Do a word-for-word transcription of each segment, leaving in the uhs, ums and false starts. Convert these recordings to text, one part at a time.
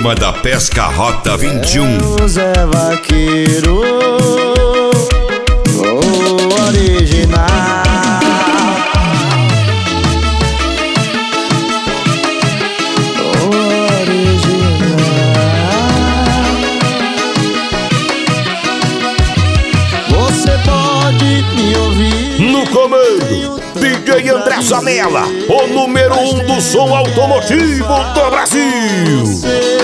Turma da Pesca Rota vinte e um. É o Zé Vaqueiro, o original. O original. Você pode me ouvir. No comando, D J André Zanella, o número um do som automotivo do Brasil.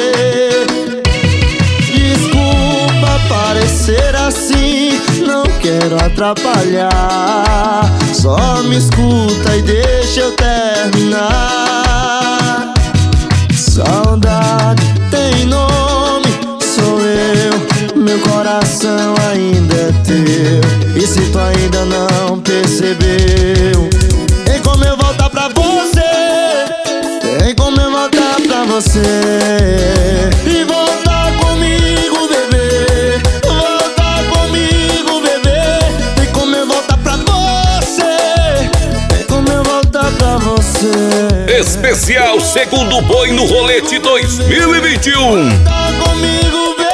Desculpa parecer assim, não quero atrapalhar. Só me escuta e deixa eu terminar. Saudade tem nome, sou eu, meu coração ainda é teu. E se tu ainda não percebeu, tem como eu voltar pra você, tem como eu voltar pra você. E voltar comigo, bebê, voltar comigo, bebê. Tem como eu voltar pra você, tem como eu voltar pra você. Especial Segundo Boi no Rolete dois mil e vinte e um. Voltar comigo, bebê.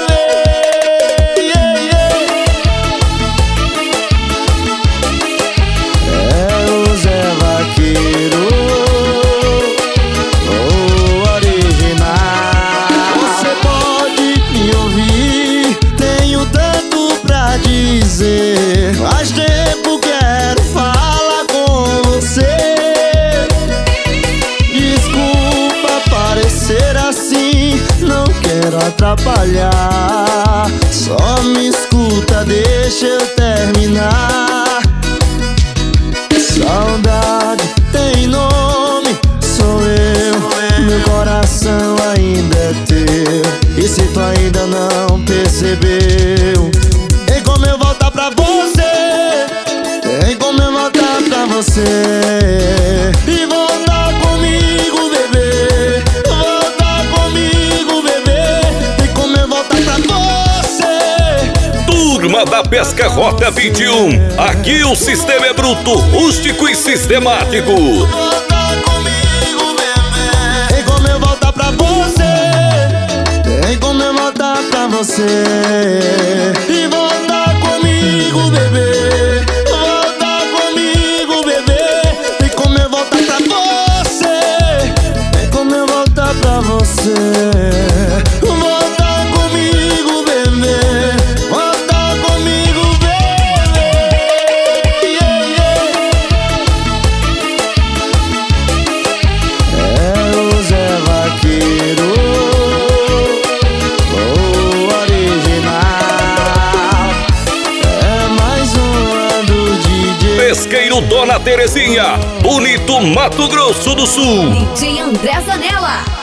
Yeah, yeah. É o Zé Vaqueiro, o original. Você pode me ouvir, tenho tanto pra dizer. Faz tempo quero falar com você. Desculpa parecer assim, não quero atrapalhar. Só me escuta, deixa eu terminar. Saudade tem nome, sou eu, meu coração ainda é teu. E se tu ainda não percebeu, tem como eu voltar pra você, tem como eu voltar pra você. E voltar comigo, bebê, voltar comigo, bebê. Tem como eu voltar pra você. Turma da Pesca Rota vinte e um. Aqui o sistema é bruto, rústico e sistemático. Voltar comigo, bebê. Tem como eu voltar pra você, tem como eu voltar pra você. E voltar comigo, bebê, voltar comigo, bebê. Tem como eu voltar pra você, tem como eu voltar pra você. Voltar comigo, bebê, voltar comigo, bebê. Yeah, yeah. É o Zé Vaqueiro, o original. É mais uma do D J Pesqueiro Dona Terezinha, Bonito, Mato Grosso do Sul. D J André Zanella.